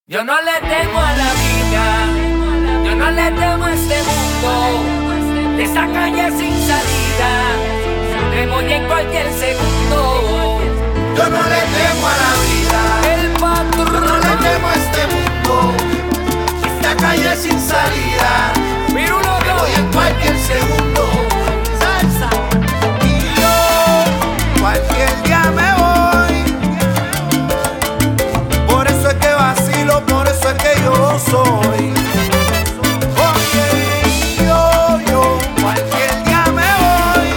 Yo no le temo a la vida, yo no le temo a este mundo, de esta calle sin salida, me voy en cualquier segundo. Yo no le temo a la vida, El patrón, yo no le temo a este mundo, esta calle sin salida, Pirulo, me voy en cualquier segundo. salsa. Y yo cualquier día me voy, por eso es que vacilo, por eso es que yo soy. Porque yo cualquier día me voy,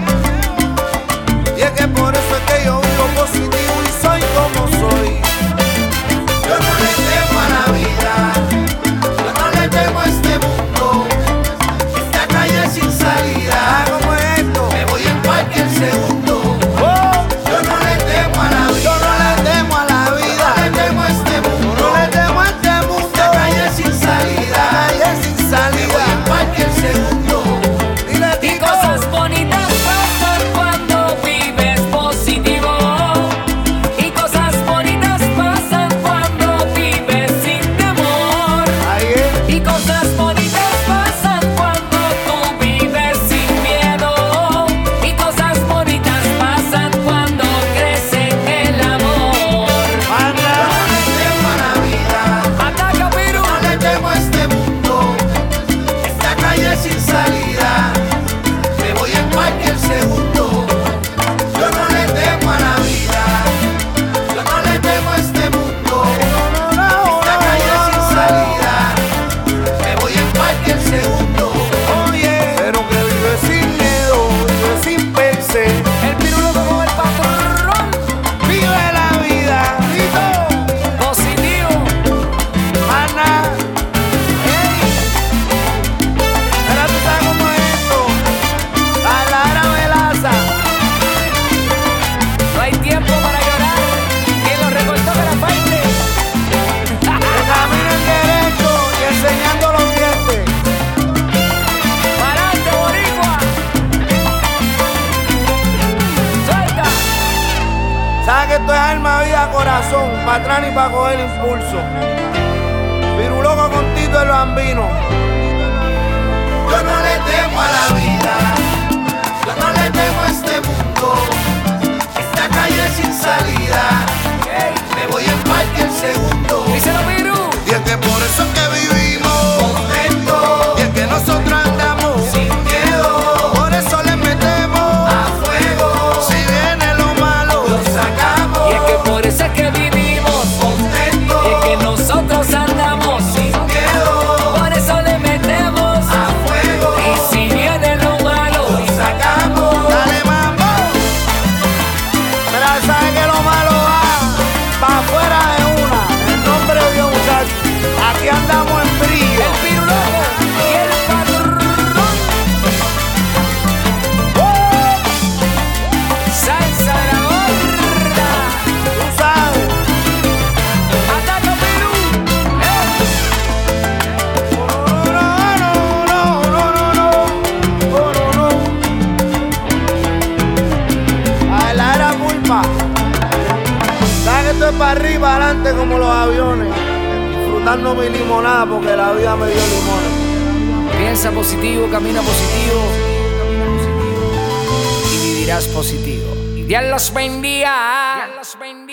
y es que por eso es que yo vivo positivo y soy como soy. Yo no le temo a la vida, yo no le temo a este mundo, esta calle sin salida, como esto, me voy en cualquier segundo. Yo no le temo a la vida, yo no le temo a la vida, no le temo a este mundo, no le temo a este mundo, esta calle sin salida, me voy en cualquier segundo. Dile, Y Tito. cosas bonitas pasan cuando vives positivo. Y cosas bonitas pasan cuando vives sin temor. Ahí es. Y cosas bonitas pasan cuando tú vives sin miedo. Y cosas bonitas pasan cuando crece el amor. Yo no le temo a la vida, Ataca, Piru. no le temo a este mundo, esta calle sin salida, me voy en cualquier segundo. Yo no le temo a la vida, yo no le temo a este mundo, esta calle sin salida, me voy en cualquier segundo. Oye, pero que vive sin miedo, vive sin pensar, El Pirulo como el patrón. vive la vida, Tito, Positivo. mana. Ahora tú sabes cómo es esto, a la hora velaza. No hay tiempo para llorar. Quien lo recortó que la parte. Que caminen derecho y enseñando los dientes. Parate, boricua. Suelta. Sabes que esto es alma, vida, corazón, para atrás ni para coger impulso. Piruloco con Tito el Bambino. Yo no le temo a la vida, yo no le temo a este mundo, esta calle sin salida, me voy en cualquier segundo. Díselo, Piru. Y es que por eso es que vivimos contentos, y es que nosotros andamos sin miedo, por eso le metemos a fuego, si viene lo malo lo sacamos, Y es que por eso es que vivimos. contentos, Y es que nosotros andamos sin miedo, por eso le metemos. a fuego, Y si viene lo malo, lo sacamos. Dale mambo, pero sabe que lo malo va pa' afuera de una, en nombre de Dios muchachos, aquí andamos en brillo. el Piruloco y el patrón. Salsa de la gorda. Tú sabes. Ataca, Piru. A la era culpa. Sabes que esto es para arriba, para adelante como los aviones. Disfrutando mi limonada porque la vida me dio limones. Piensa positivo, camina positivo y vivirás positivo. Dios los bendiga. Dios los bendiga.